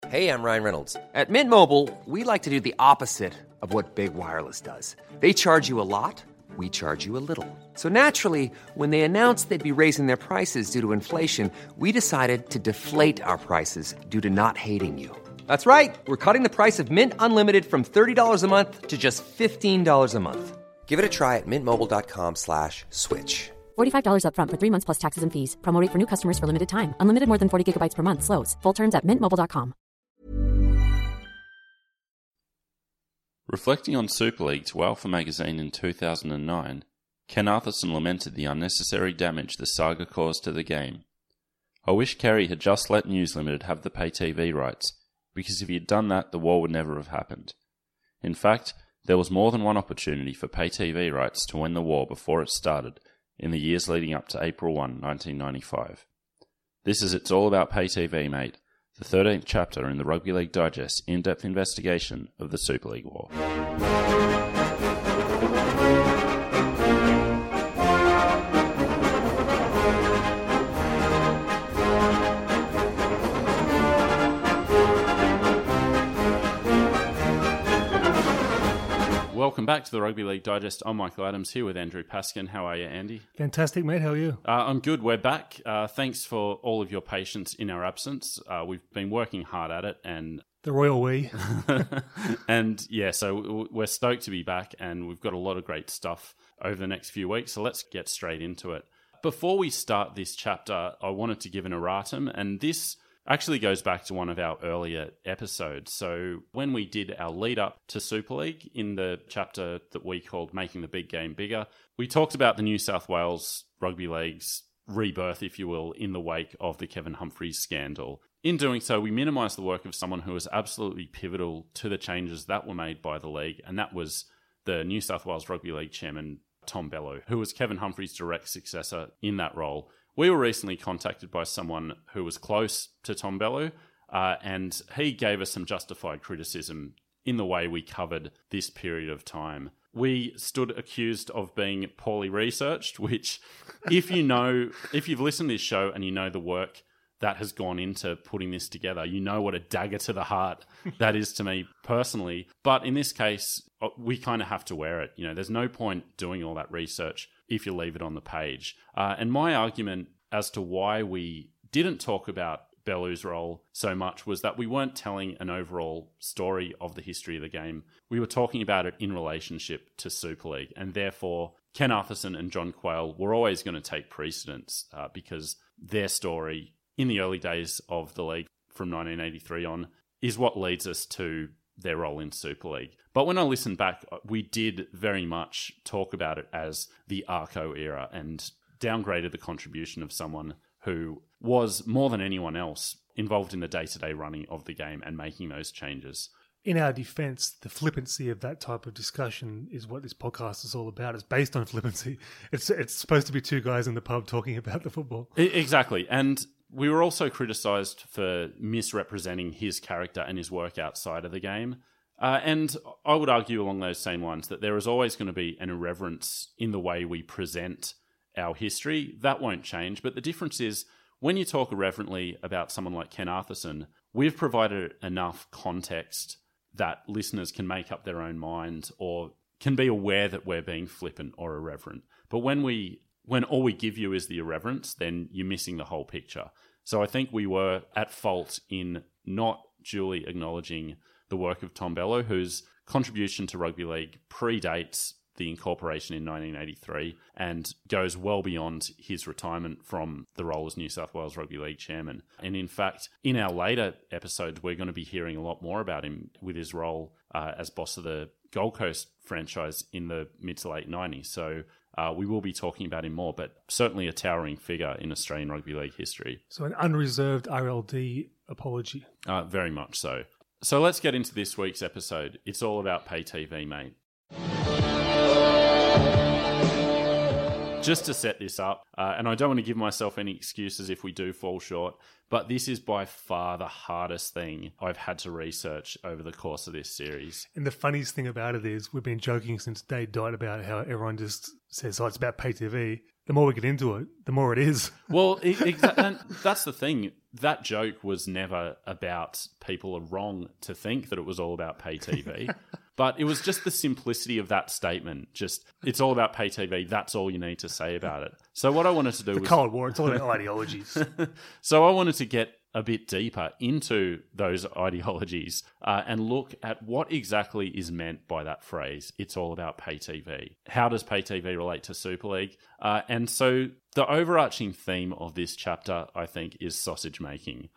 Hey, I'm Ryan Reynolds. At Mint Mobile, we like to do the opposite of what Big Wireless does. They charge you a lot, we charge you a little. So naturally, when they announced they'd be raising their prices due to inflation, we decided to deflate our prices due to not hating you. That's right. We're cutting the price of Mint Unlimited from $30 a month to just $15 a month. Give it a try at mintmobile.com/switch. $45 up front for 3 months plus taxes and fees. Promo rate for new customers for limited time. Unlimited more than 40 gigabytes per month. Slows full terms at mintmobile.com. Reflecting on Super League to Alpha Magazine in 2009, Ken Arthurson lamented the unnecessary damage the saga caused to the game. I wish Kerry had just let News Limited have the pay TV rights, because if he had done that, the war would never have happened. In fact, there was more than one opportunity for pay TV rights to win the war before it started, in the years leading up to April 1, 1995. This is It's All About Pay TV, Mate, the 13th chapter in the Rugby League Digest in-depth investigation of the Super League War. Welcome back to the Rugby League Digest. I'm Michael Adams here with Andrew Paskin. How are you, Andy? Fantastic, mate. How are you? I'm good. We're back. Thanks for all of your patience in our absence. We've been working hard at it, and the royal we. And yeah, so we're stoked to be back, and we've got a lot of great stuff over the next few weeks. So let's get straight into it. Before we start this chapter, I wanted to give an erratum, and this actually goes back to one of our earlier episodes. So when we did our lead up to Super League in the chapter that we called Making the Big Game Bigger, we talked about the New South Wales Rugby League's rebirth, if you will, in the wake of the Kevin Humphreys scandal. In doing so, we minimised the work of someone who was absolutely pivotal to the changes that were made by the league, and that was the New South Wales Rugby League chairman, Tom Bellew, who was Kevin Humphreys' direct successor in that role. We were recently contacted by someone who was close to Tom Bellew, and he gave us some justified criticism in the way we covered this period of time. We stood accused of being poorly researched, which, if you've listened to this show and you know the work that has gone into putting this together, you know what a dagger to the heart that is to me personally. But in this case, we kind of have to wear it. You know, there's no point doing all that research if you leave it on the page. And my argument as to why we didn't talk about Bellew's role so much was that we weren't telling an overall story of the history of the game. We were talking about it in relationship to Super League, and therefore Ken Arthurson and John Quayle were always going to take precedence because their story in the early days of the league from 1983 on is what leads us to their role in Super League. But when I listened back, we did very much talk about it as the Arco era and downgraded the contribution of someone who was, more than anyone else, involved in the day-to-day running of the game and making those changes. In our defence, the flippancy of that type of discussion is what this podcast is all about. It's based on flippancy. It's supposed to be two guys in the pub talking about the football. Exactly. And we were also criticised for misrepresenting his character and his work outside of the game. And I would argue along those same lines that there is always going to be an irreverence in the way we present our history. That won't change. But the difference is when you talk irreverently about someone like Ken Arthurson, we've provided enough context that listeners can make up their own mind or can be aware that we're being flippant or irreverent. But when all we give you is the irreverence, then you're missing the whole picture. So I think we were at fault in not duly acknowledging the work of Tom Bellew, whose contribution to rugby league predates the incorporation in 1983 and goes well beyond his retirement from the role as New South Wales Rugby League chairman. And in fact, in our later episodes, we're going to be hearing a lot more about him with his role as boss of the Gold Coast franchise in the mid to late 90s. So we will be talking about him more, but certainly a towering figure in Australian rugby league history. So an unreserved RLD apology. Very much so. So let's get into this week's episode. It's all about pay TV, mate. Just to set this up, and I don't want to give myself any excuses if we do fall short, but this is by far the hardest thing I've had to research over the course of this series. And the funniest thing about it is we've been joking since day dot about how everyone just says, oh, it's about pay TV. the more we get into it, the more it is. Well, and that's the thing. That joke was never about people are wrong to think that it was all about pay TV. But it was just the simplicity of that statement. Just, it's all about pay TV. That's all you need to say about it. So what I wanted to do was... The Cold War, it's all about ideologies. So I wanted to get a bit deeper into those ideologies and look at what exactly is meant by that phrase. It's all about pay TV. How does pay TV relate to Super League? And so the overarching theme of this chapter, I think, is sausage making.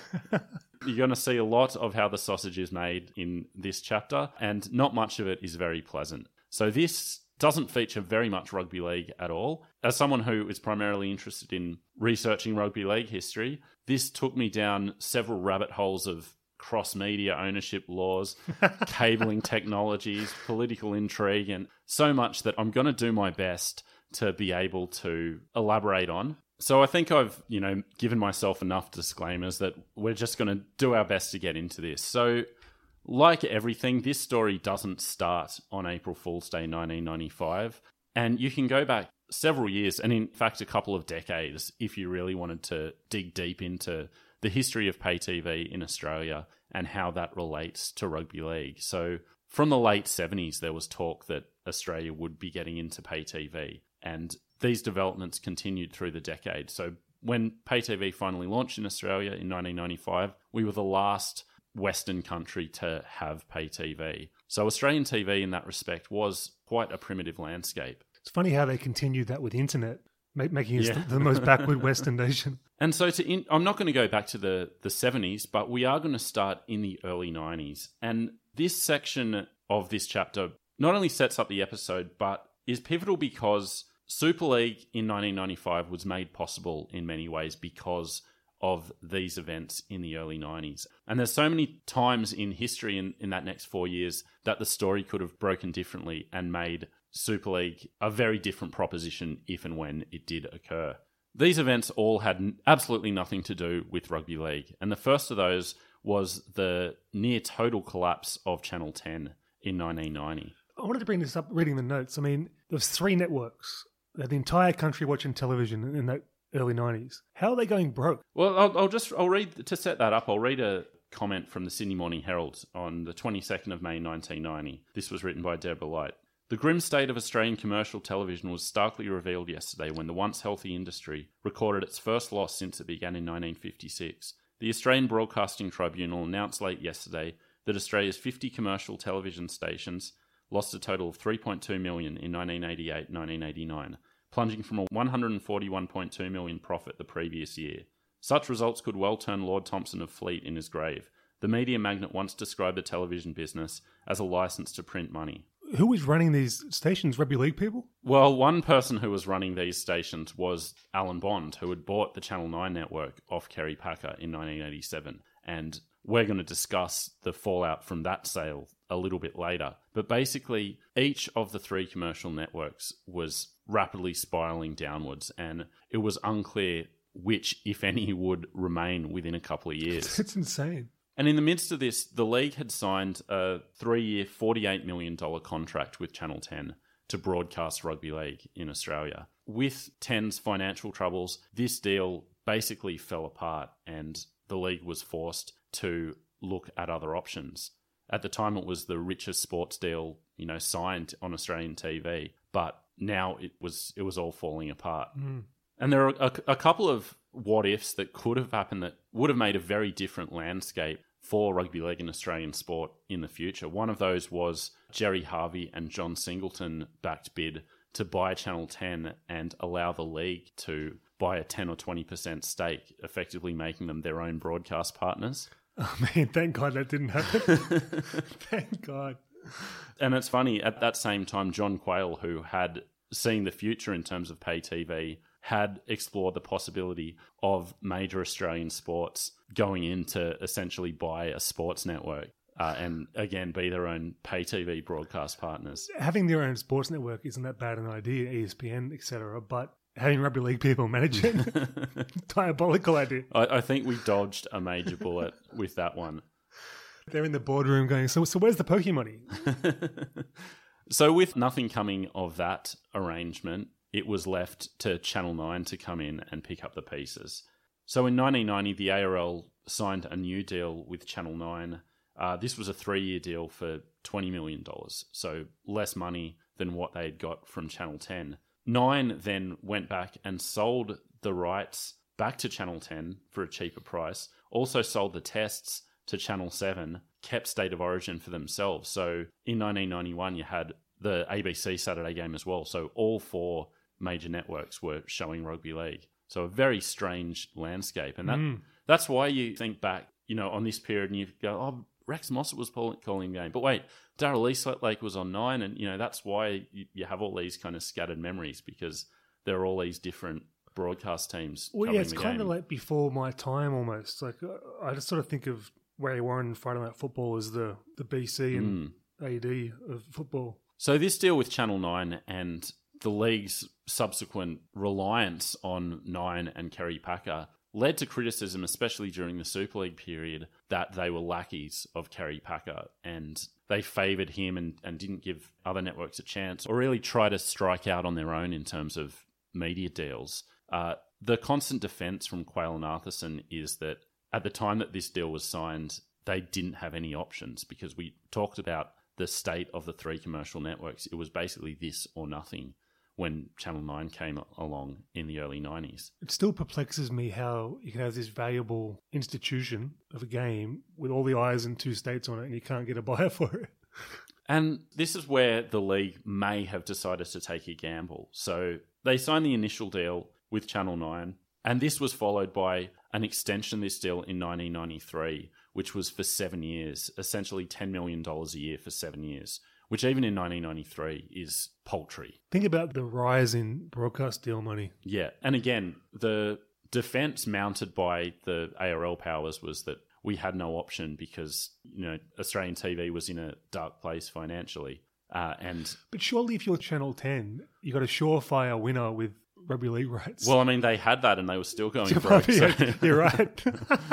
You're going to see a lot of how the sausage is made in this chapter, and not much of it is very pleasant. So this doesn't feature very much rugby league at all. As someone who is primarily interested in researching rugby league history, this took me down several rabbit holes of cross-media ownership laws, cabling technologies, political intrigue, and so much that I'm going to do my best to be able to elaborate on. So I think I've, given myself enough disclaimers that we're just going to do our best to get into this. So like everything, this story doesn't start on April Fool's Day 1995, and you can go back several years, and in fact a couple of decades, if you really wanted to dig deep into the history of pay TV in Australia and how that relates to rugby league. So from the late 70s, there was talk that Australia would be getting into pay TV, and these developments continued through the decade. So when pay TV finally launched in Australia in 1995, we were the last Western country to have pay TV. So Australian TV in that respect was quite a primitive landscape. It's funny how they continued that with internet, making us the most backward Western nation. And so I'm not going to go back to the 70s, but we are going to start in the early 90s. And this section of this chapter not only sets up the episode, but is pivotal because Super League in 1995 was made possible in many ways because of these events in the early 90s. And there's so many times in history in that next 4 years that the story could have broken differently and made Super League a very different proposition if and when it did occur. These events all had absolutely nothing to do with rugby league. And the first of those was the near total collapse of Channel 10 in 1990. I wanted to bring this up reading the notes. I mean, there was 3 networks. They had the entire country watching television in that early 90s. How are they going broke? Well, I'll read, to set that up, I'll read a comment from the Sydney Morning Herald on the 22nd of May 1990. This was written by Deborah Light. The grim state of Australian commercial television was starkly revealed yesterday when the once healthy industry recorded its first loss since it began in 1956. The Australian Broadcasting Tribunal announced late yesterday that Australia's 50 commercial television stations lost a total of $3.2 million in 1988-1989, plunging from a $141.2 million profit the previous year. Such results could well turn Lord Thompson of Fleet in his grave. The media magnate once described the television business as a license to print money. Who was running these stations? Rugby league people? Well, one person who was running these stations was Alan Bond, who had bought the Channel 9 network off Kerry Packer in 1987. And we're going to discuss the fallout from that sale a little bit later. But basically, each of the 3 commercial networks was rapidly spiraling downwards, and it was unclear which, if any, would remain within a couple of years. It's insane. And in the midst of this, the league had signed a 3-year, $48 million contract with Channel 10 to broadcast rugby league in Australia. With 10's financial troubles, this deal basically fell apart and the league was forced to look at other options. At the time, it was the richest sports deal, signed on Australian TV, but now it was all falling apart. Mm. And there are a couple of what-ifs that could have happened that would have made a very different landscape for rugby league and Australian sport in the future. One of those was Gerry Harvey and John Singleton backed bid to buy Channel 10 and allow the league to buy a 10 or 20% stake, effectively making them their own broadcast partners. Oh man, thank God that didn't happen. Thank God. And it's funny, at that same time, John Quayle, who had seen the future in terms of pay TV, had explored the possibility of major Australian sports going in to essentially buy a sports network and, again, be their own pay TV broadcast partners. Having their own sports network isn't that bad an idea, ESPN, etc., but having rugby league people manage it, diabolical idea. I think we dodged a major bullet with that one. They're in the boardroom going, so where's the pokey money? So with nothing coming of that arrangement, it was left to Channel 9 to come in and pick up the pieces. So in 1990, the ARL signed a new deal with Channel 9. This was a 3-year deal for $20 million, so less money than what they had got from Channel 10. 9 then went back and sold the rights back to Channel 10 for a cheaper price, also sold the tests to Channel 7, kept State of Origin for themselves. So in 1991, you had the ABC Saturday game as well. So all 4 major networks were showing rugby league. So a very strange landscape. And that's why you think back, on this period and you go, oh, Rex Mossop was calling the game. But wait, Darrell Eastlake was on 9, and that's why you have all these kind of scattered memories, because there are all these different broadcast teams. Well, yeah, it's kind of like before my time almost. Like I just sort of think of Ray Warren and Friday Night Football as the BC and AD of football. So this deal with Channel 9 and the league's subsequent reliance on 9 and Kerry Packer led to criticism, especially during the Super League period, that they were lackeys of Kerry Packer and they favoured him and didn't give other networks a chance or really try to strike out on their own in terms of media deals. The constant defence from Quayle and Arthurson is that at the time that this deal was signed, they didn't have any options, because we talked about the state of the 3 commercial networks. It was basically this or nothing when Channel 9 came along in the early 90s. It still perplexes me how you can have this valuable institution of a game with all the eyes in 2 states on it and you can't get a buyer for it. And this is where the league may have decided to take a gamble. So they signed the initial deal with Channel 9, and this was followed by an extension of this deal in 1993, which was for 7 years, essentially $10 million a year for 7 years, which even in 1993 is paltry. Think about the rise in broadcast deal money. Yeah, and again, the defence mounted by the ARL powers was that we had no option because, Australian TV was in a dark place financially. But surely if you're Channel 10, you got a surefire winner with rugby league rights. Well, I mean, they had that and they were still going broke. So. You're right.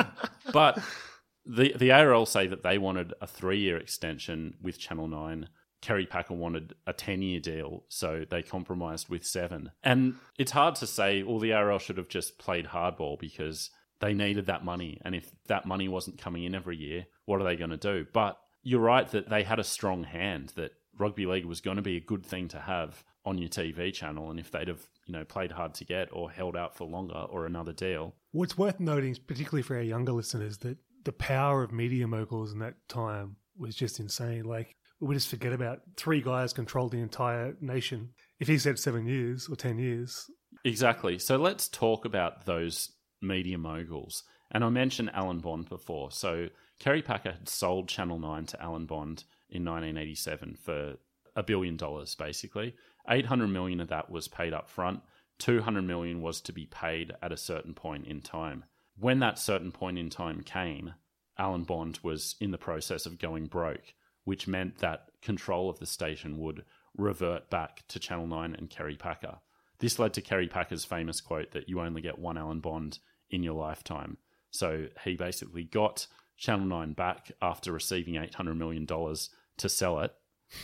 But the ARL say that they wanted a 3-year extension with Channel 9. Kerry Packer wanted a 10-year deal, so they compromised with 7. And it's hard to say, the ARL should have just played hardball because they needed that money. And if that money wasn't coming in every year, what are they going to do? But you're right that they had a strong hand, that rugby league was going to be a good thing to have on your TV channel. And if they'd have, played hard to get or held out for longer or another deal. What's worth noting, particularly for our younger listeners, that the power of media moguls in that time was just insane. Like, we just forget about 3 guys controlled the entire nation. If he said 7 years or 10 years. Exactly. So let's talk about those media moguls. And I mentioned Alan Bond before. So Kerry Packer had sold Channel 9 to Alan Bond in 1987 for $1 billion, basically. $800 million of that was paid up front. $200 million was to be paid at a certain point in time. When that certain point in time came, Alan Bond was in the process of going broke, which meant that control of the station would revert back to Channel 9 and Kerry Packer. This led to Kerry Packer's famous quote that you only get one Alan Bond in your lifetime. So he basically got Channel 9 back after receiving $800 million to sell it.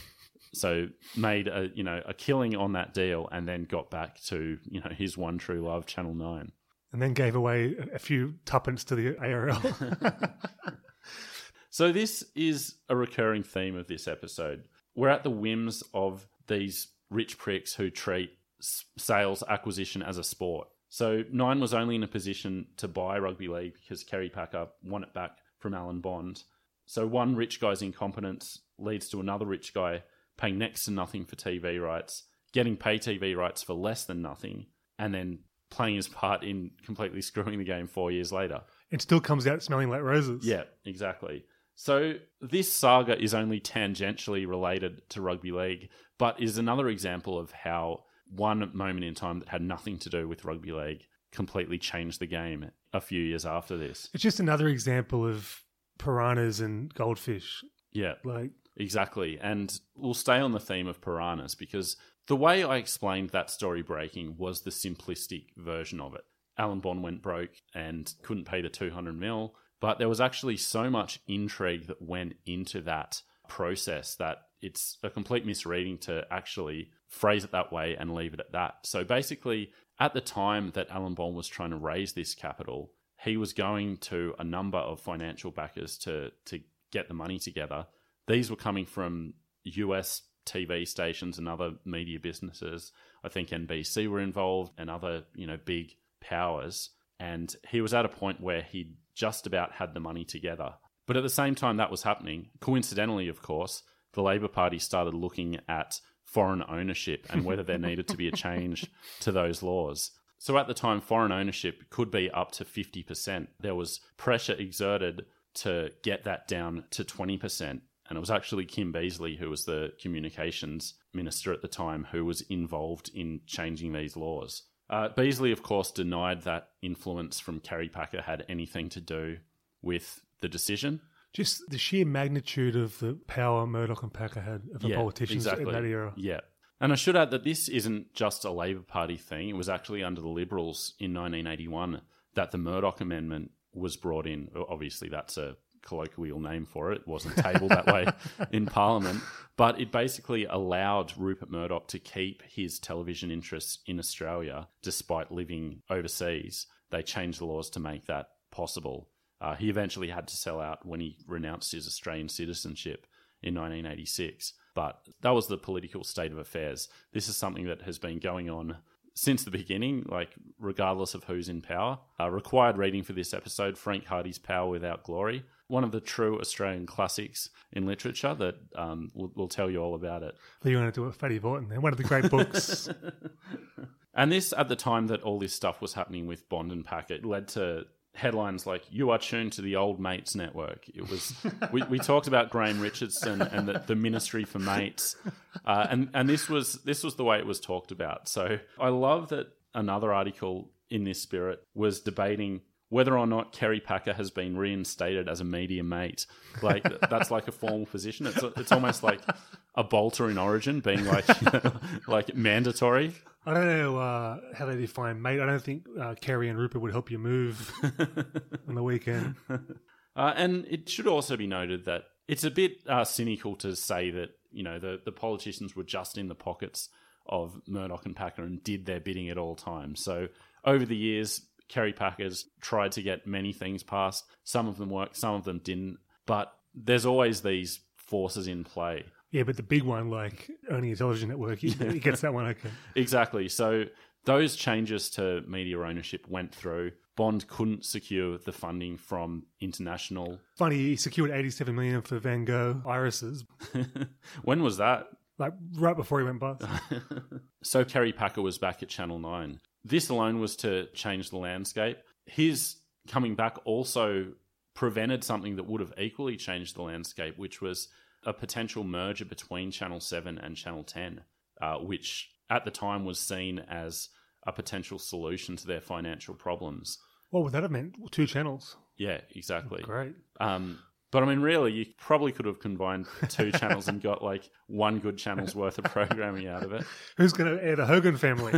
So made a killing on that deal and then got back to, his one true love, Channel 9. And then gave away a few tuppence to the ARL. So this is a recurring theme of this episode. We're at the whims of these rich pricks who treat sales acquisition as a sport. So 9 was only in a position to buy rugby league because Kerry Packer won it back from Alan Bond. So one rich guy's incompetence leads to another rich guy paying next to nothing for TV rights, getting pay TV rights for less than nothing, and then playing his part in completely screwing the game 4 years later. It still comes out smelling like roses. Yeah, exactly. So this saga is only tangentially related to rugby league, but is another example of how one moment in time that had nothing to do with rugby league completely changed the game a few years after this. It's just another example of piranhas and goldfish. Yeah, like exactly. And we'll stay on the theme of piranhas because the way I explained that story breaking was the simplistic version of it. Alan Bond went broke and couldn't pay the $200 million. But there was actually so much intrigue that went into that process that it's a complete misreading to actually phrase it that way and leave it at that. So basically, at the time that Alan Bond was trying to raise this capital, he was going to a number of financial backers to get the money together. These were coming from US TV stations and other media businesses. I think NBC were involved and other, big powers. And he was at a point where he just about had the money together. But at the same time that was happening, coincidentally, of course, the Labour Party started looking at foreign ownership and whether there needed to be a change to those laws. So at the time, foreign ownership could be up to 50%. There was pressure exerted to get that down to 20%. And it was actually Kim Beazley, who was the communications minister at the time, who was involved in changing these laws. Beazley, of course, denied that influence from Kerry Packer had anything to do with the decision. Just the sheer magnitude of the power Murdoch and Packer had of the politicians in that era. Yeah. And I should add that this isn't just a Labour Party thing. It was actually under the Liberals in 1981 that the Murdoch Amendment was brought in. Obviously, that's a colloquial name for it. It wasn't tabled that way in Parliament. But it basically allowed Rupert Murdoch to keep his television interests in Australia despite living overseas. They changed the laws to make that possible. He eventually had to sell out when he renounced his Australian citizenship in 1986. But that was the political state of affairs. This is something that has been going on since the beginning, like regardless of who's in power. Required reading for this episode, Frank Hardy's Power Without Glory, one of the true Australian classics in literature that we'll tell you all about it. So you want to do a Fatty Vorton then, one of the great books. And this, at the time that all this stuff was happening with Bond and Packer, it led to headlines like, "You are tuned to the Old Mates Network." It was we talked about Graham Richardson and the Ministry for Mates, and this was the way it was talked about. So I love that another article in this spirit was debating whether or not Kerry Packer has been reinstated as a media mate. Like that's like a formal position. It's almost like a bolter in Origin being like like mandatory. I don't know how they define mate. I don't think Kerry and Rupert would help you move on the weekend. And it should also be noted that it's a bit cynical to say that the politicians were just in the pockets of Murdoch and Packer and did their bidding at all times. So over the years, Kerry Packer's tried to get many things passed. Some of them worked, some of them didn't. But there's always these forces in play. Yeah, but the big one, like owning a television network, he gets that one okay. Exactly. So those changes to media ownership went through. Bond couldn't secure the funding from international. Funny, he secured $87 million for Van Gogh irises. When was that? Like right before he went bust. So Kerry Packer was back at Channel 9. This alone was to change the landscape. His coming back also prevented something that would have equally changed the landscape, which was a potential merger between Channel 7 and Channel 10, which at the time was seen as a potential solution to their financial problems. What would that have meant? 2 channels? Yeah, exactly. Great. But I mean, really, you probably could have combined 2 channels and got like 1 good channel's worth of programming out of it. Who's going to air the Hogan Family?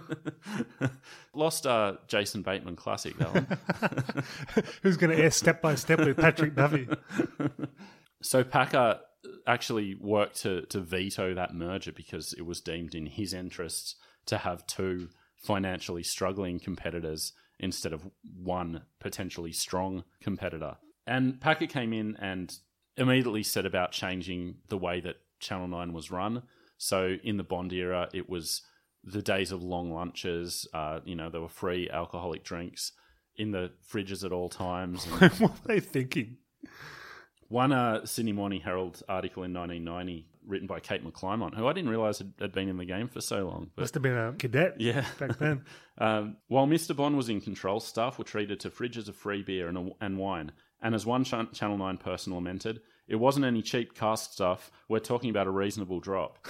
Lost Jason Bateman classic, that one. Who's going to air Step by Step with Patrick Duffy? So Packer actually worked to veto that merger because it was deemed in his interests to have 2 financially struggling competitors instead of 1 potentially strong competitor. And Packer came in and immediately set about changing the way that Channel 9 was run. So in the Bond era, it was the days of long lunches. There were free alcoholic drinks in the fridges at all times. And what were they thinking? One Sydney Morning Herald article in 1990 written by Kate McClymont, who I didn't realise had been in the game for so long. Must have been a cadet back then. While Mr. Bond was in control, staff were treated to fridges of free beer and wine. And as one Channel 9 person lamented, it wasn't any cheap cask stuff. We're talking about a reasonable drop.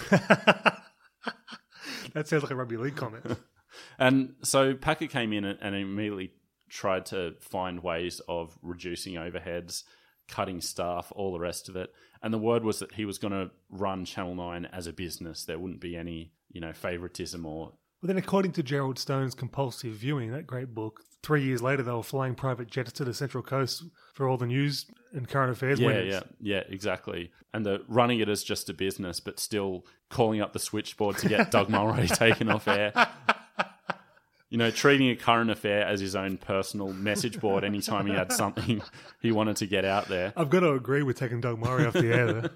That sounds like a rugby league comment. And so Packer came in and immediately tried to find ways of reducing overheads, cutting staff, all the rest of it. And the word was that he was going to run Channel 9 as a business. There wouldn't be any, favoritism or Well, then, according to Gerald Stone's Compulsive Viewing, that great book, 3 years later they were flying private jets to the Central Coast for all the news and current affairs winners. Yeah, exactly. And they're running it as just a business, but still calling up the switchboard to get Doug Mulray taken off air. You know, treating a current affair as his own personal message board anytime he had something he wanted to get out there. I've got to agree with taking Doug Mulray off the air there.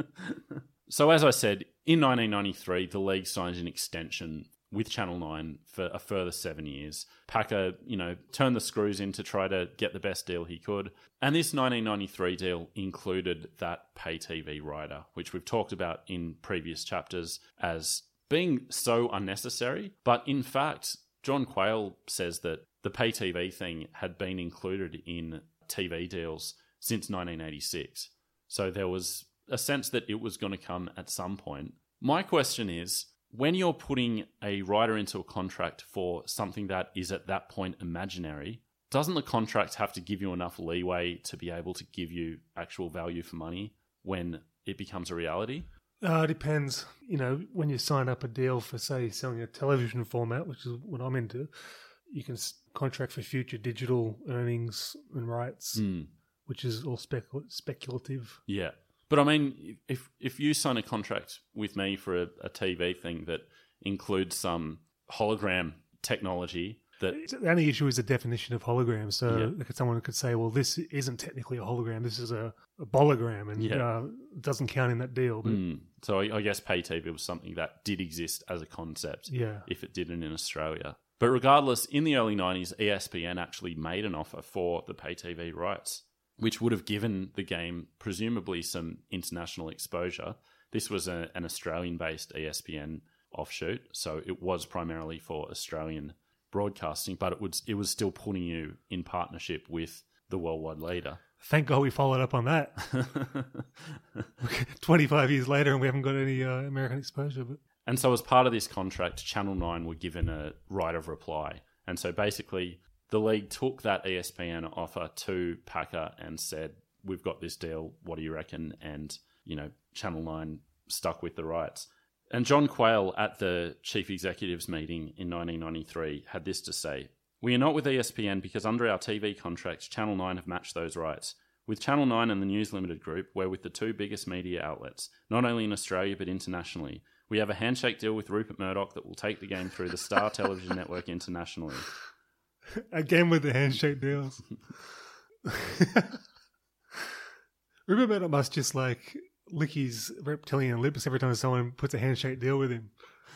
So as I said, in 1993, the league signed an extension with Channel 9 for a further 7 years. Packer, turned the screws in to try to get the best deal he could. And this 1993 deal included that pay TV rider, which we've talked about in previous chapters as being so unnecessary. But in fact, John Quayle says that the pay TV thing had been included in TV deals since 1986. So there was a sense that it was going to come at some point. My question is, when you're putting a rider into a contract for something that is at that point imaginary, doesn't the contract have to give you enough leeway to be able to give you actual value for money when it becomes a reality? It depends. When you sign up a deal for, say, selling a television format, which is what I'm into, you can contract for future digital earnings and rights, which is all speculative. Yeah. But I mean, if you sign a contract with me for a TV thing that includes some hologram technology, that the only issue is the definition of hologram. So someone could say, well, this isn't technically a hologram, this is a bologram, and it doesn't count in that deal. But So I guess pay TV was something that did exist as a concept, if it didn't in Australia. But regardless, in the early 90s, ESPN actually made an offer for the pay TV rights, which would have given the game presumably some international exposure. This was an Australian-based ESPN offshoot, so it was primarily for Australian broadcasting, but it was still putting you in partnership with the worldwide leader. Thank God we followed up on that. 25 years later and we haven't got any American exposure. And so as part of this contract, Channel 9 were given a right of reply. And so basically the league took that ESPN offer to Packer and said, we've got this deal, what do you reckon? And, Channel 9 stuck with the rights. And John Quayle at the chief executives meeting in 1993 had this to say: "We are not with ESPN because under our TV contracts, Channel 9 have matched those rights. With Channel 9 and the News Limited Group, we're with the two biggest media outlets, not only in Australia but internationally. We have a handshake deal with Rupert Murdoch that will take the game through the Star Television Network internationally." Again with the handshake deals. Rupert Murdoch must just lick his reptilian lips every time someone puts a handshake deal with him.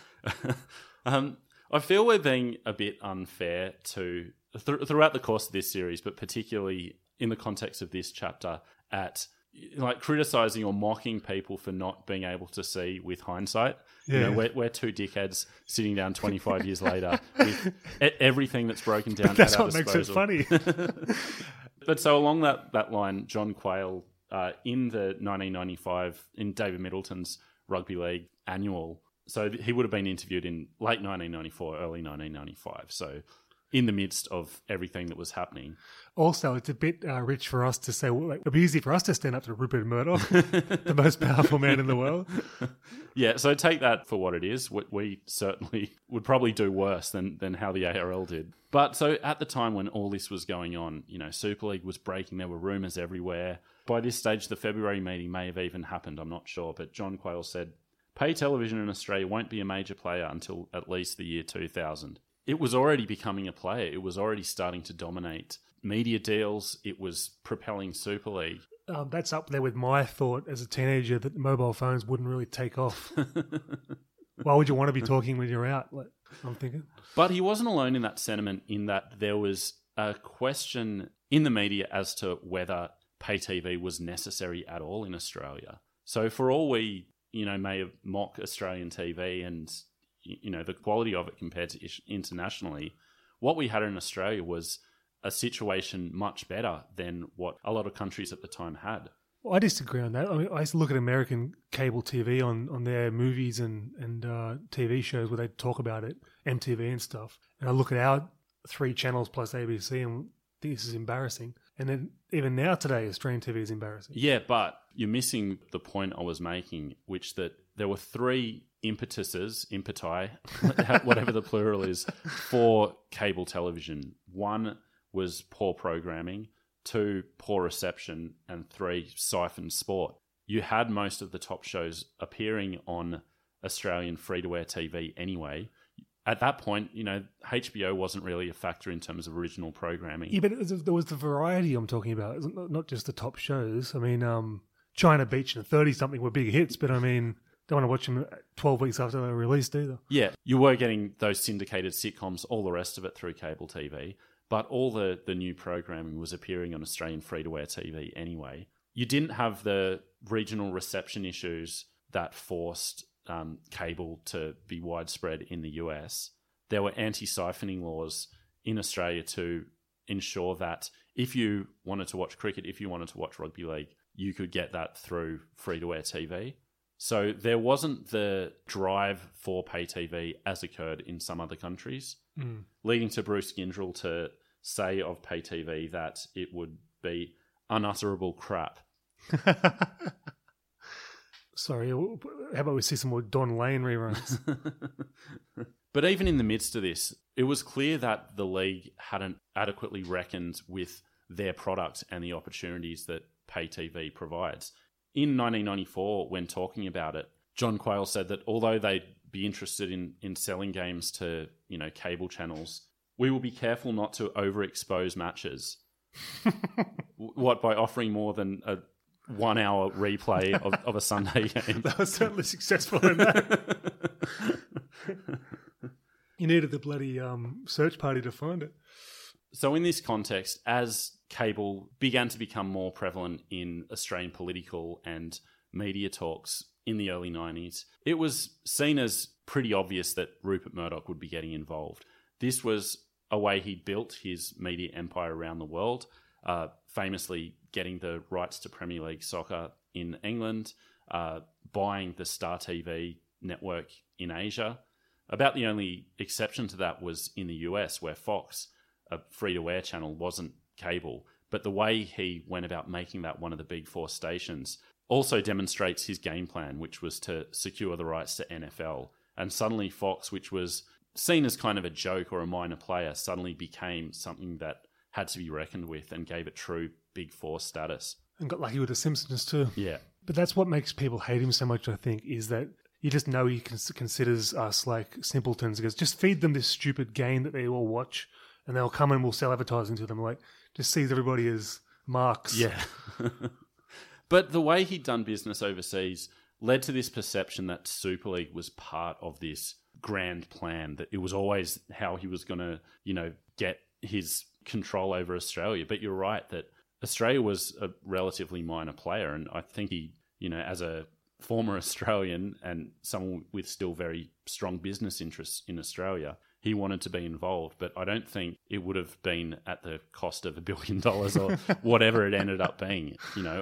I feel we're being a bit unfair to throughout the course of this series, but particularly in the context of this chapter, at criticizing or mocking people for not being able to see with hindsight. Yeah. We're two dickheads sitting down 25 years later with everything that's broken down. That's at our what makes it funny. But so along that line, John Quayle, in the 1995, in David Middleton's Rugby League annual, so he would have been interviewed in late 1994, early 1995. So in the midst of everything that was happening. Also, it's a bit rich for us to say, it'd be easy for us to stand up to Rupert Murdoch, the most powerful man in the world. Yeah, so take that for what it is. We certainly would probably do worse than how the ARL did. But so at the time when all this was going on, Super League was breaking, there were rumours everywhere. By this stage, the February meeting may have even happened, I'm not sure. But John Quayle said, "Pay television in Australia won't be a major player until at least the year 2000. It was already becoming a player. It was already starting to dominate media deals. It was propelling Super League. That's up there with my thought as a teenager that mobile phones wouldn't really take off. Why would you want to be talking when you're out? I'm thinking. But he wasn't alone in that sentiment, in that there was a question in the media as to whether pay TV was necessary at all in Australia. So for all we, may mock Australian TV and the quality of it compared to internationally, what we had in Australia was a situation much better than what a lot of countries at the time had. Well, I disagree on that. I mean, I used to look at American cable TV on their movies and TV shows where they talk about it, MTV and stuff. And I look at our 3 channels plus ABC and think this is embarrassing. And then even now today, Australian TV is embarrassing. Yeah, but you're missing the point I was making, which that there were 3 impeti, whatever the plural is, for cable television. One was poor programming, 2, poor reception, and 3, siphoned sport. You had most of the top shows appearing on Australian free-to-air TV anyway. At that point, HBO wasn't really a factor in terms of original programming. Yeah, but there was the variety I'm talking about, not just the top shows. I mean, China Beach and 30-something were big hits, but I mean, don't want to watch them 12 weeks after they were released either. Yeah, you were getting those syndicated sitcoms, all the rest of it through cable TV, but all the new programming was appearing on Australian free-to-air TV anyway. You didn't have the regional reception issues that forced cable to be widespread in the US. There were anti-siphoning laws in Australia to ensure that if you wanted to watch cricket, if you wanted to watch rugby league, you could get that through free-to-air TV. So there wasn't the drive for pay TV as occurred in some other countries, leading to Bruce Gyngell to say of pay TV that it would be unutterable crap. Sorry, how about we see some more Don Lane reruns? But even in the midst of this, it was clear that the league hadn't adequately reckoned with their product and the opportunities that pay TV provides. In 1994, when talking about it, John Quayle said that although they'd be interested in selling games to, cable channels, we will be careful not to overexpose matches. What, by offering more than a 1 hour replay of a Sunday game? That was certainly successful in that. You needed the bloody search party to find it. So in this context, as cable began to become more prevalent in Australian political and media talks in the early 90s, it was seen as pretty obvious that Rupert Murdoch would be getting involved. This was a way he built his media empire around the world, famously getting the rights to Premier League soccer in England, buying the Star TV network in Asia. About the only exception to that was in the US, where Fox, a free-to-air channel, wasn't cable. But the way he went about making that one of the big 4 stations also demonstrates his game plan, which was to secure the rights to NFL. And suddenly Fox, which was seen as kind of a joke or a minor player, suddenly became something that had to be reckoned with and gave it true Big 4 status. And got lucky with The Simpsons too. Yeah. But that's what makes people hate him so much, I think, is that you just know he considers us like simpletons. He goes, just feed them this stupid game that they all watch and they'll come and we'll sell advertising to them. Like, just sees everybody as marks. Yeah. But the way he'd done business overseas led to this perception that Super League was part of this grand plan, that it was always how he was going to, get his control over Australia. But you're right that Australia was a relatively minor player. And I think he, as a former Australian and someone with still very strong business interests in Australia, he wanted to be involved. But I don't think it would have been at the cost of $1 billion or whatever it ended up being.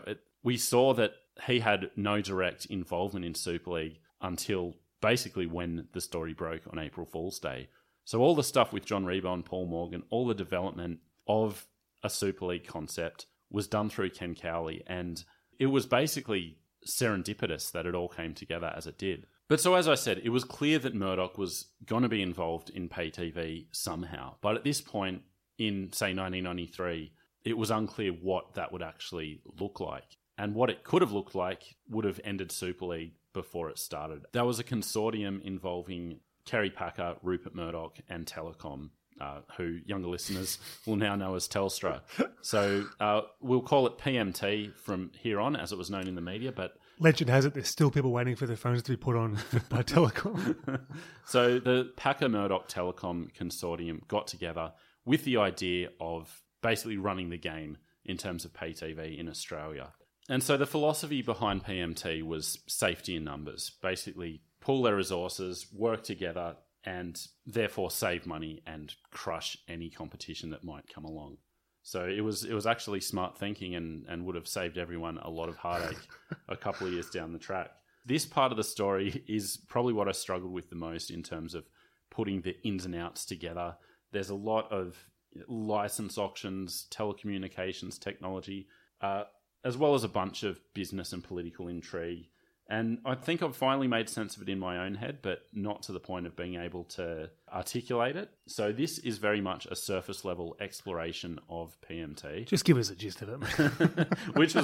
We saw that he had no direct involvement in Super League until basically when the story broke on April Fool's Day. So all the stuff with John Rebo and Paul Morgan, all the development of a Super League concept was done through Ken Cowley, and it was basically serendipitous that it all came together as it did. But so as I said, it was clear that Murdoch was going to be involved in pay TV somehow. But at this point in, say, 1993, it was unclear what that would actually look like. And what it could have looked like would have ended Super League before it started. There was a consortium involving Kerry Packer, Rupert Murdoch, and Telecom, who younger listeners will now know as Telstra. So we'll call it PMT from here on, as it was known in the media. But legend has it there's still people waiting for their phones to be put on by Telecom. So the Packer Murdoch Telecom consortium got together with the idea of basically running the game in terms of pay TV in Australia. And so the philosophy behind PMT was safety in numbers. Basically, pool their resources, work together, and therefore save money and crush any competition that might come along. So it was actually smart thinking and would have saved everyone a lot of heartache a couple of years down the track. This part of the story is probably what I struggled with the most in terms of putting the ins and outs together. There's a lot of license auctions, telecommunications technology, as well as a bunch of business and political intrigue. And I think I've finally made sense of it in my own head, but not to the point of being able to articulate it. So this is very much a surface level exploration of PMT. Just give us a gist of it. which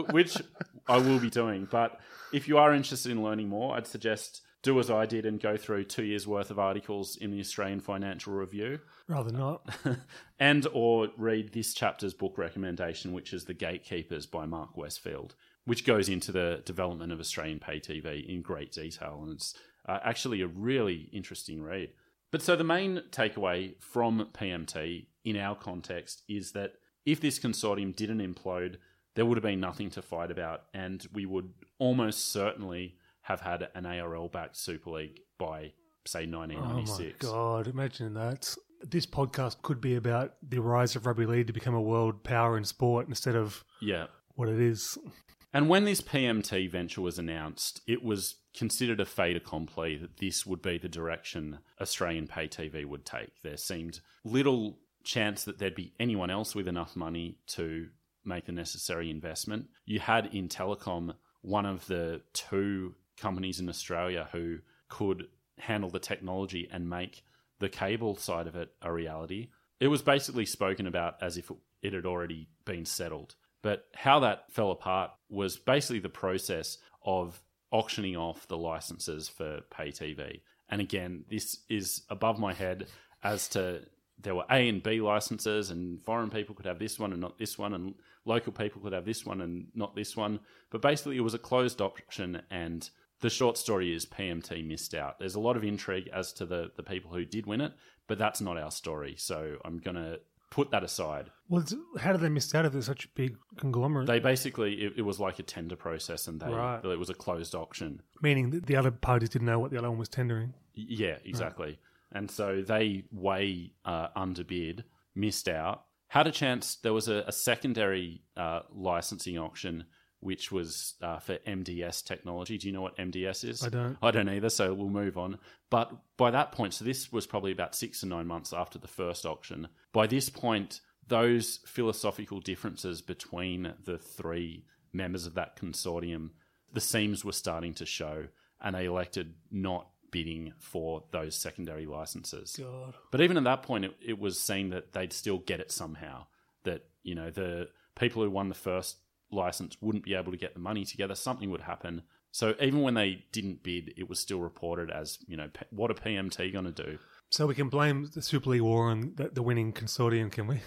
I will be doing. But if you are interested in learning more, I'd suggest do as I did and go through 2 years' worth of articles in the Australian Financial Review. Rather not. And or read this chapter's book recommendation, which is The Gatekeepers by Mark Westfield, which goes into the development of Australian pay TV in great detail. And it's actually a really interesting read. But so the main takeaway from PMT in our context is that if this consortium didn't implode, there would have been nothing to fight about, and we would almost certainly have had an ARL-backed Super League by, say, 1996. Oh my God, imagine that. This podcast could be about the rise of rugby league to become a world power in sport instead of what it is. And when this PMT venture was announced, it was considered a fait accompli that this would be the direction Australian pay TV would take. There seemed little chance that there'd be anyone else with enough money to make the necessary investment. You had in telecom one of the 2 companies in Australia who could handle the technology and make the cable side of it a reality. It was basically spoken about as if it had already been settled. But how that fell apart was basically the process of auctioning off the licenses for pay TV. And again, this is above my head as to there were A and B licenses, and foreign people could have this one and not this one, and local people could have this one and not this one. But basically it was a closed auction, and the short story is PMT missed out. There's a lot of intrigue as to the people who did win it, but that's not our story. So I'm going to put that aside. Well, how did they miss out if there's such a big conglomerate? They basically, it was like a tender process, and it was a closed auction. Meaning that the other parties didn't know what the other one was tendering? Yeah, exactly. Right. And so they way underbid, missed out. Had a chance, there was a secondary licensing auction, which was for MDS technology. Do you know what MDS is? I don't. I don't either, so we'll move on. But by that point, so this was probably about 6 to 9 months after the first auction. By this point, those philosophical differences between the 3 members of that consortium, the seams were starting to show, and they elected not bidding for those secondary licenses. God. But even at that point, it was seen that they'd still get it somehow. That, you know, the people who won the first license wouldn't be able to get the money together. Something would happen. So even when they didn't bid, it was still reported as, you know, what are PMT going to do? So we can blame the Super League war on the winning consortium, can we?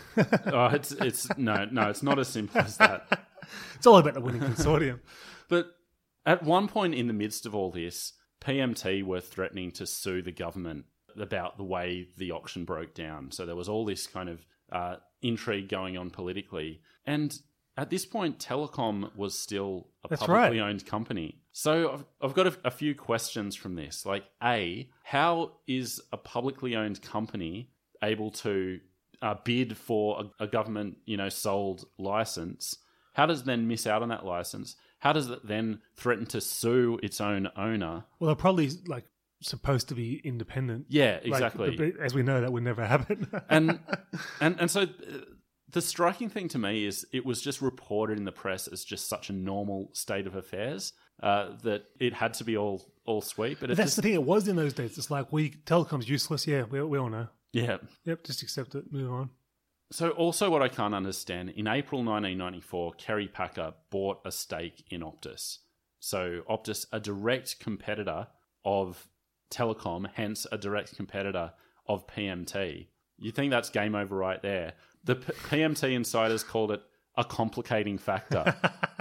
No, it's not as simple as that. It's all about the winning consortium. But at one point in the midst of all this, PMT were threatening to sue the government about the way the auction broke down. So there was all this kind of intrigue going on politically. And at this point, Telecom was still a publicly owned company. So I've got a few questions from this. Like, A, how is a publicly owned company able to bid for a government, sold license? How does it then miss out on that license? How does it then threaten to sue its own owner? Well, they're probably supposed to be independent. Yeah, exactly. But as we know, that would never happen. and so the striking thing to me is it was just reported in the press as just such a normal state of affairs that it had to be all sweet. But that's the thing. It was in those days. It's like telecom's useless. Yeah, we all know. Yeah. Yep. Just accept it. Move on. So also what I can't understand, in April 1994, Kerry Packer bought a stake in Optus. So Optus, a direct competitor of Telecom, hence a direct competitor of PMT. You think that's game over right there. The PMT insiders called it a complicating factor.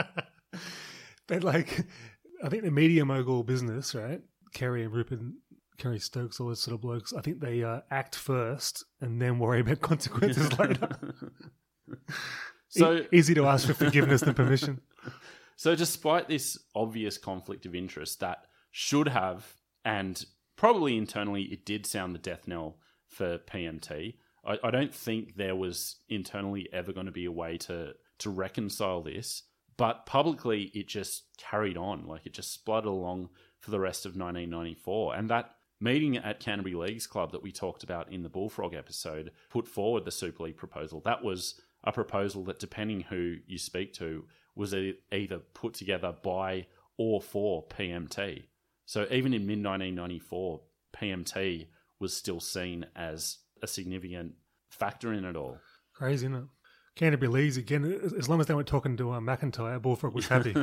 But I think the media mogul business, right? Kerry and Rupert, Kerry Stokes, all those sort of blokes, I think they act first and then worry about consequences later. So easy to ask for forgiveness than permission. So despite this obvious conflict of interest that should have, and probably internally it did sound the death knell for PMT, I don't think there was internally ever going to be a way to reconcile this. But publicly it just carried on. It just spluttered along for the rest of 1994. And that meeting at Canterbury Leagues Club that we talked about in the Bullfrog episode put forward the Super League proposal. That was a proposal that, depending who you speak to, was either put together by or for PMT. So even in mid-1994, PMT was still seen as a significant factor in it all. Crazy, isn't it? Canterbury Leagues, again, as long as they weren't talking to McIntyre, Bullfrog was happy.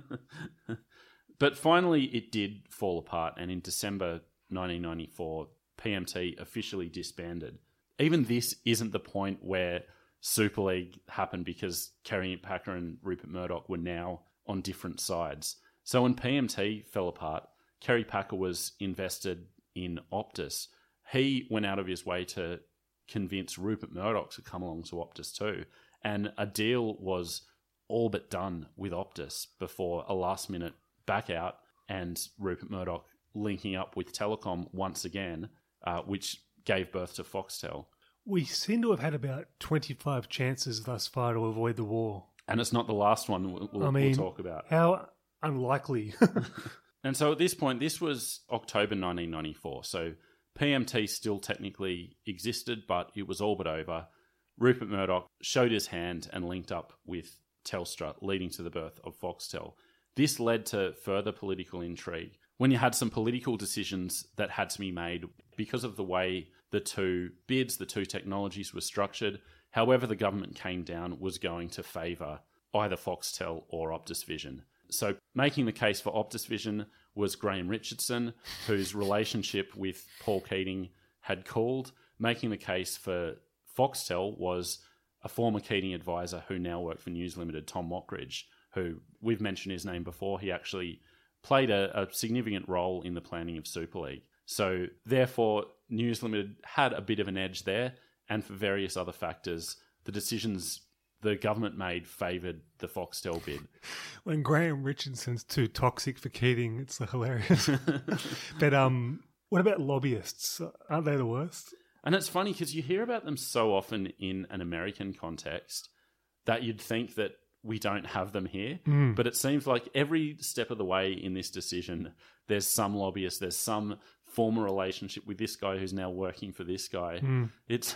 But finally, it did fall apart, and in December 1994, PMT officially disbanded. Even this isn't the point where Super League happened because Kerry Packer and Rupert Murdoch were now on different sides. So when PMT fell apart, Kerry Packer was invested in Optus. He went out of his way to convince Rupert Murdoch to come along to Optus too. And a deal was all but done with Optus before a last-minute back out and Rupert Murdoch linking up with Telecom once again, which gave birth to Foxtel. We seem to have had about 25 chances thus far to avoid the war. And it's not the last one we'll talk about. How unlikely. And so at this point, this was October 1994. So PMT still technically existed, but it was all but over. Rupert Murdoch showed his hand and linked up with Telstra, leading to the birth of Foxtel. This led to further political intrigue when you had some political decisions that had to be made because of the way the two bids, the two technologies were structured. However the government came down was going to favour either Foxtel or Optus Vision. So making the case for Optus Vision was Graham Richardson, whose relationship with Paul Keating had cooled. Making the case for Foxtel was a former Keating advisor who now worked for News Limited, Tom Mockridge, who we've mentioned his name before. He actually played a significant role in the planning of Super League. So therefore, News Limited had a bit of an edge there, and for various other factors, the decisions the government made favoured the Foxtel bid. When Graham Richardson's too toxic for Keating, it's hilarious. But what about lobbyists? Aren't they the worst? And it's funny because you hear about them so often in an American context that you'd think that we don't have them here. But it seems like every step of the way in this decision, there's some lobbyist, there's some former relationship with this guy who's now working for this guy. It's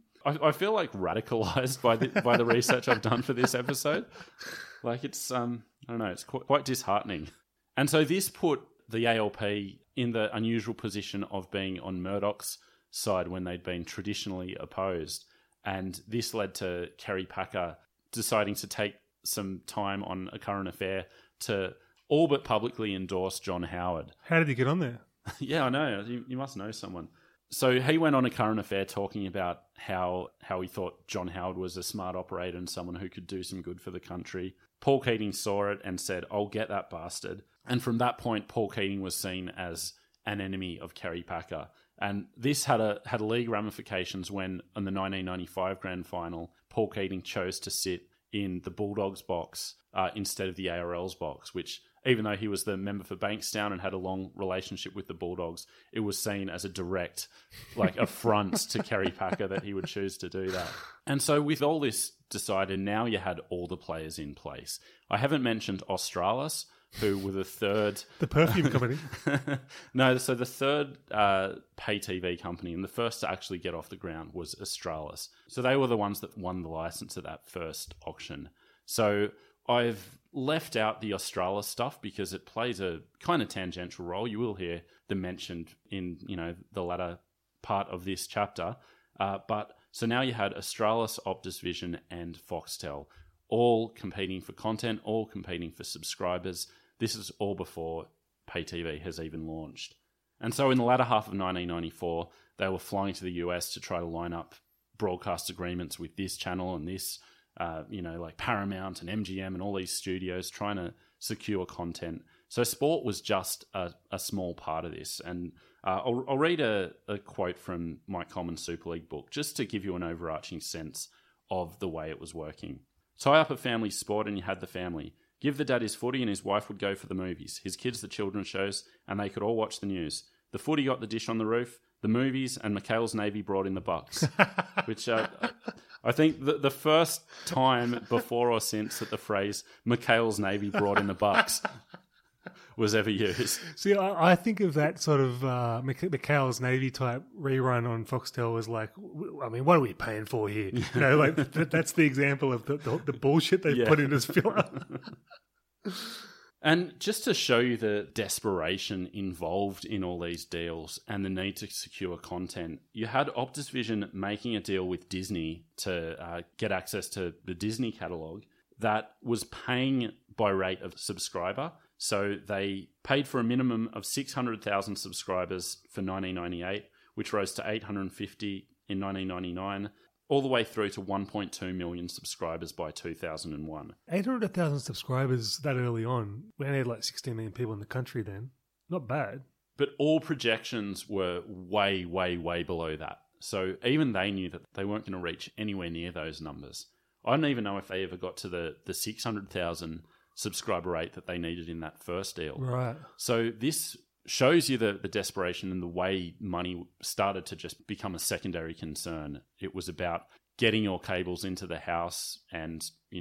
I feel like radicalized by the research I've done for this episode. Like it's I don't know, it's quite disheartening. And so this put the ALP in the unusual position of being on Murdoch's side when they'd been traditionally opposed. And this led to Kerry Packer deciding to take some time on A Current Affair to all but publicly endorse John Howard. How did he get on there? Yeah, I know. You must know someone. So he went on A Current Affair talking about how he thought John Howard was a smart operator and someone who could do some good for the country. Paul Keating saw it and said, "I'll get that bastard." And from that point, Paul Keating was seen as an enemy of Kerry Packer. And this had league ramifications when, in the 1995 grand final, Paul Keating chose to sit in the Bulldogs box instead of the ARL's box, which, even though he was the member for Bankstown and had a long relationship with the Bulldogs, it was seen as a direct affront to Kerry Packer that he would choose to do that. And so with all this decided, now you had all the players in place. I haven't mentioned Australis, who were the third... The perfume company. No, so the third pay TV company, and the first to actually get off the ground, was Australis. So they were the ones that won the license at that first auction. So I've left out the Australis stuff because it plays a kind of tangential role. You will hear them mentioned in, the latter part of this chapter. But so now you had Australis, Optus Vision, and Foxtel, all competing for content, all competing for subscribers. This is all before pay TV has even launched. And so in the latter half of 1994, they were flying to the US to try to line up broadcast agreements with this channel and this, like Paramount and MGM and all these studios trying to secure content. So sport was just a small part of this. And I'll read a quote from Mike Coleman's Super League book just to give you an overarching sense of the way it was working. Tie up a family sport and you had the family. Give the dad his footy and his wife would go for the movies, his kids the children's shows, and they could all watch the news. The footy got the dish on the roof, the movies, and McHale's Navy brought in the bucks. Which I think the first time before or since that the phrase McHale's Navy brought in the bucks was ever used. See, I think of that sort of McHale's Navy type rerun on Foxtel as like, I mean, what are we paying for here? That's the example of the bullshit they put in as filler. And just to show you the desperation involved in all these deals and the need to secure content, you had Optus Vision making a deal with Disney to get access to the Disney catalogue that was paying by rate of subscriber. So they paid for a minimum of 600,000 subscribers for 1998, which rose to 850 in 1999, all the way through to 1.2 million subscribers by 2001. 800,000 subscribers that early on. We only had like 16 million people in the country then. Not bad. But all projections were way, way, way below that. So even they knew that they weren't going to reach anywhere near those numbers. I don't even know if they ever got to the 600,000 subscriber rate that they needed in that first deal. Right. So this shows you the desperation and the way money started to just become a secondary concern. It was about getting your cables into the house and,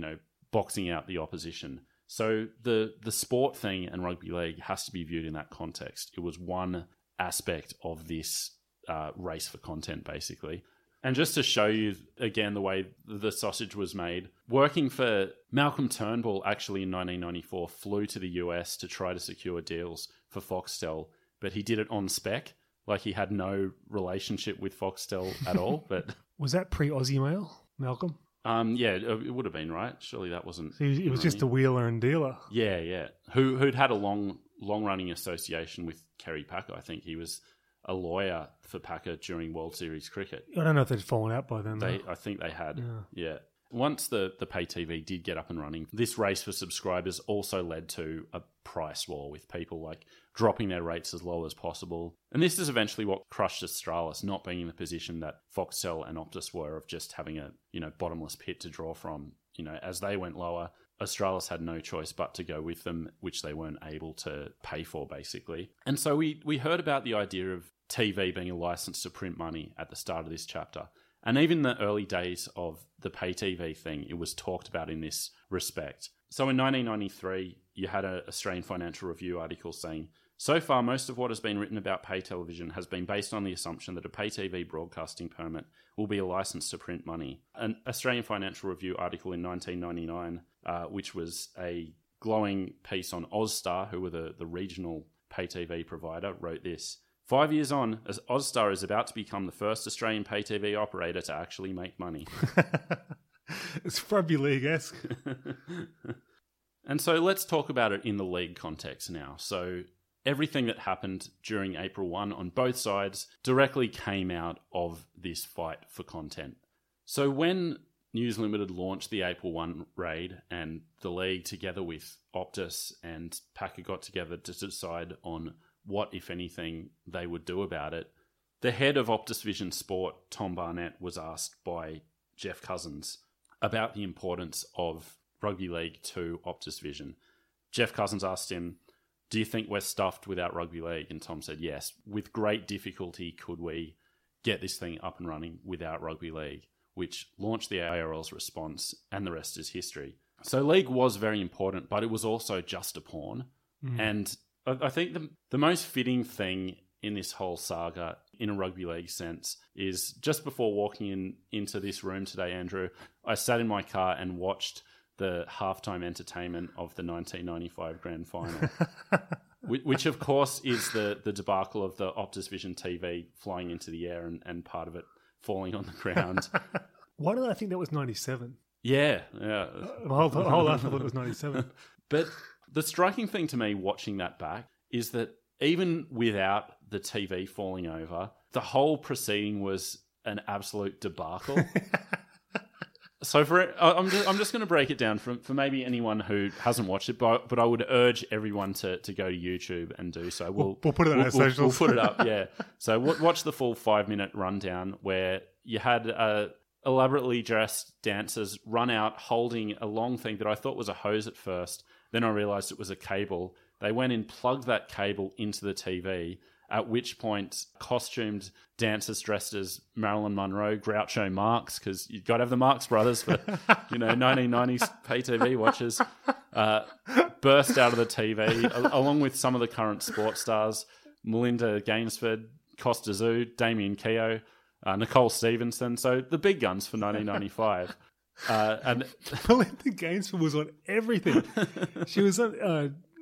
boxing out the opposition. So the sport thing and rugby league has to be viewed in that context. It was one aspect of this race for content, basically. And just to show you, again, the way the sausage was made, working for Malcolm Turnbull, actually in 1994, flew to the US to try to secure deals for Foxtel, but he did it on spec. Like, he had no relationship with Foxtel at all. But was that pre-Aussie Mail, Malcolm? Yeah, it would have been, right? Surely that wasn't... So it was just a wheeler and dealer. Yeah. Who'd had a long-running association with Kerry Packer. I think he was a lawyer for Packer during World Series cricket. I don't know if they'd fallen out by then. I think they had, yeah. Once the pay TV did get up and running, this race for subscribers also led to a price war with people like dropping their rates as low as possible. And this is eventually what crushed Australis, not being in the position that Foxtel and Optus were of just having a bottomless pit to draw from. As they went lower, Australis had no choice but to go with them, which they weren't able to pay for, basically. And so we heard about the idea of TV being a license to print money at the start of this chapter. And even in the early days of the pay TV thing, it was talked about in this respect. So in 1993, you had an Australian Financial Review article saying, "So far, most of what has been written about pay television has been based on the assumption that a pay TV broadcasting permit will be a license to print money." An Australian Financial Review article in 1999, which was a glowing piece on Ozstar, who were the regional pay TV provider, wrote this: 5 years on, as Ozstar is about to become the first Australian pay TV operator to actually make money. It's rugby league-esque. And so let's talk about it in the league context now. So everything that happened during April 1 on both sides directly came out of this fight for content. So when News Limited launched the April 1 raid and the league, together with Optus and Packer, got together to decide on what, if anything, they would do about it, the head of Optus Vision Sport, Tom Barnett, was asked by Jeff Cousins about the importance of rugby league to Optus Vision. Jeff Cousins asked him, "Do you think we're stuffed without rugby league?" And Tom said, "Yes, with great difficulty could we get this thing up and running without rugby league," which launched the ARL's response, and the rest is history. So league was very important, but it was also just a pawn. And I think the most fitting thing in this whole saga, in a rugby league sense, is just before walking into this room today, Andrew, I sat in my car and watched the halftime entertainment of the 1995 Grand Final, which of course is the debacle of the Optus Vision TV flying into the air and part of it falling on the ground. Why did I think that was 97? Yeah. My whole life I thought it was 97. But the striking thing to me watching that back is that even without the TV falling over, the whole proceeding was an absolute debacle. So I'm just going to break it down for maybe anyone who hasn't watched it, but I would urge everyone to go to YouTube and do so. We'll put it on our socials. We'll put it up, yeah. So watch the full 5-minute rundown where you had elaborately dressed dancers run out holding a long thing that I thought was a hose at first. Then I realised it was a cable. They went in, plugged that cable into the TV, at which point costumed dancers dressed as Marilyn Monroe, Groucho Marx, because you've got to have the Marx Brothers for 1990s pay TV watchers, burst out of the TV, along with some of the current sports stars, Melinda Gainsford, Costa Zoo, Damien Keogh, Nicole Stevenson, so the big guns for 1995. And Melinda Gainsford was on everything. She was on...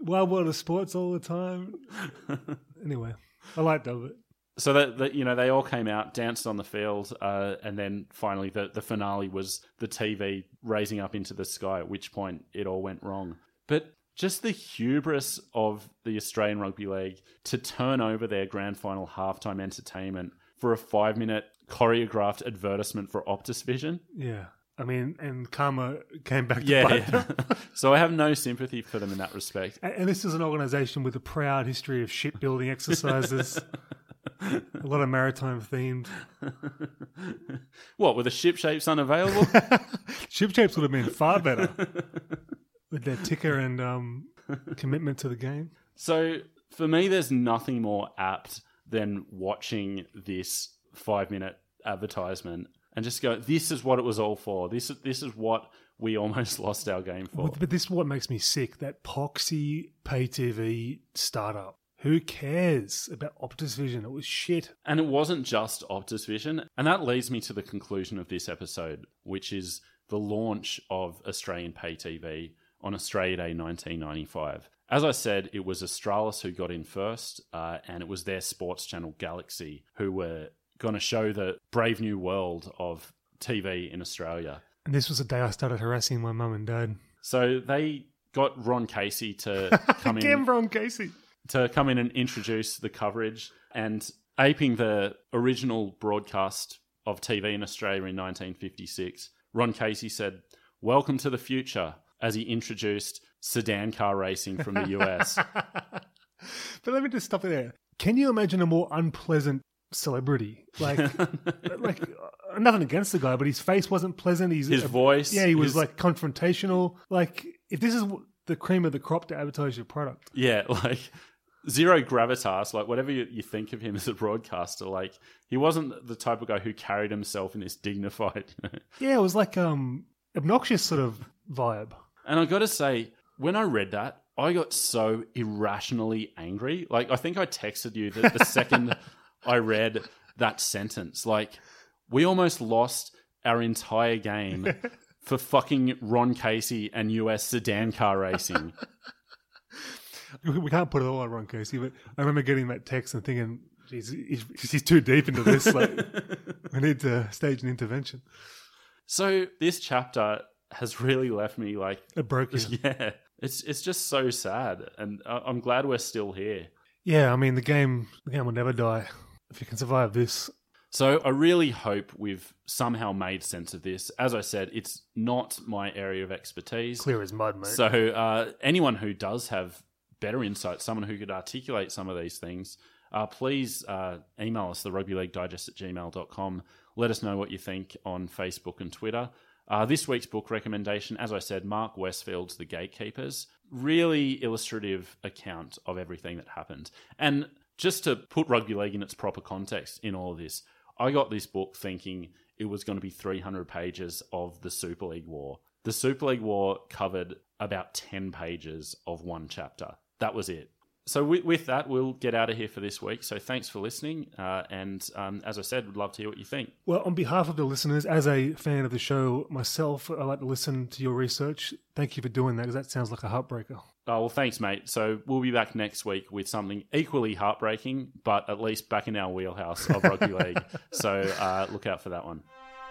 Wild World of Sports all the time. Anyway, I liked it. So that they all came out, danced on the field, and then finally the finale was the TV raising up into the sky, at which point it all went wrong. But just the hubris of the Australian Rugby League to turn over their grand final halftime entertainment for a 5-minute choreographed advertisement for Optus Vision. Yeah. I mean, and karma came back to bite them. So I have no sympathy for them in that respect. And this is an organisation with a proud history of shipbuilding exercises. A lot of maritime themed. What, were the ship shapes unavailable? Ship shapes would have been far better with their ticker and commitment to the game. So for me, there's nothing more apt than watching this 5-minute advertisement and just go, this is what it was all for. This is what we almost lost our game for. But this is what makes me sick, that poxy pay TV startup. Who cares about Optus Vision? It was shit. And it wasn't just Optus Vision. And that leads me to the conclusion of this episode, which is the launch of Australian pay TV on Australia Day 1995. As I said, it was Australis who got in first, and it was their sports channel Galaxy who were going to show the brave new world of TV in Australia. And this was the day I started harassing my mum and dad. So they got Ron Casey to come in. Again, Ron Casey. To come in and introduce the coverage, and aping the original broadcast of TV in Australia in 1956, Ron Casey said, "Welcome to the future," as he introduced sedan car racing from the US. But let me just stop it there. Can you imagine a more unpleasant celebrity? Like nothing against the guy, but his face wasn't pleasant. His voice. Yeah, he was like confrontational. Like, if this is the cream of the crop to advertise your product. Yeah, like zero gravitas, like whatever you think of him as a broadcaster, like he wasn't the type of guy who carried himself in this dignified, Yeah, it was like obnoxious sort of vibe. And I got to say, when I read that, I got so irrationally angry. Like, I think I texted you that the second I read that sentence, like, we almost lost our entire game for fucking Ron Casey and US sedan car racing. We can't put it all on Ron Casey, but I remember getting that text and thinking, he's too deep into this. Like, we need to stage an intervention. So this chapter has really left me like... It broke you. Yeah. It's just so sad. And I'm glad we're still here. Yeah, I mean, the game will never die if you can survive this. So I really hope we've somehow made sense of this. As I said, it's not my area of expertise. Clear as mud, mate. So anyone who does have better insight, someone who could articulate some of these things, please email us, therugbyleaguedigest@gmail.com. Let us know what you think on Facebook and Twitter. This week's book recommendation, as I said, Mark Westfield's The Gatekeepers. Really illustrative account of everything that happened. And just to put rugby league in its proper context in all of this, I got this book thinking it was going to be 300 pages of the Super League War. The Super League War covered about 10 pages of one chapter. That was it. So with that, we'll get out of here for this week. So thanks for listening. And as I said, we'd love to hear what you think. Well, on behalf of the listeners, as a fan of the show myself, I like to listen to your research. Thank you for doing that, because that sounds like a heartbreaker. Oh, well, thanks, mate. So we'll be back next week with something equally heartbreaking, but at least back in our wheelhouse of rugby league. So look out for that one.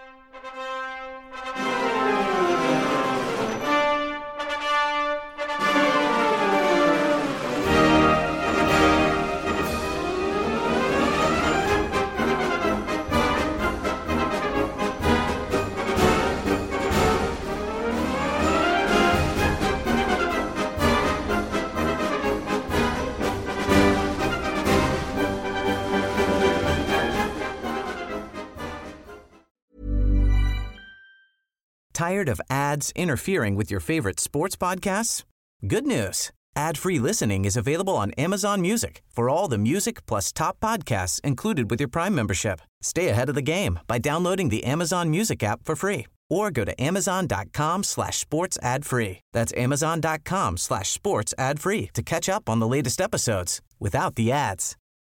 Tired of ads interfering with your favorite sports podcasts? Good news. Ad-free listening is available on Amazon Music for all the music plus top podcasts included with your Prime membership. Stay ahead of the game by downloading the Amazon Music app for free or go to amazon.com/sports ad free. That's amazon.com/sports ad free to catch up on the latest episodes without the ads.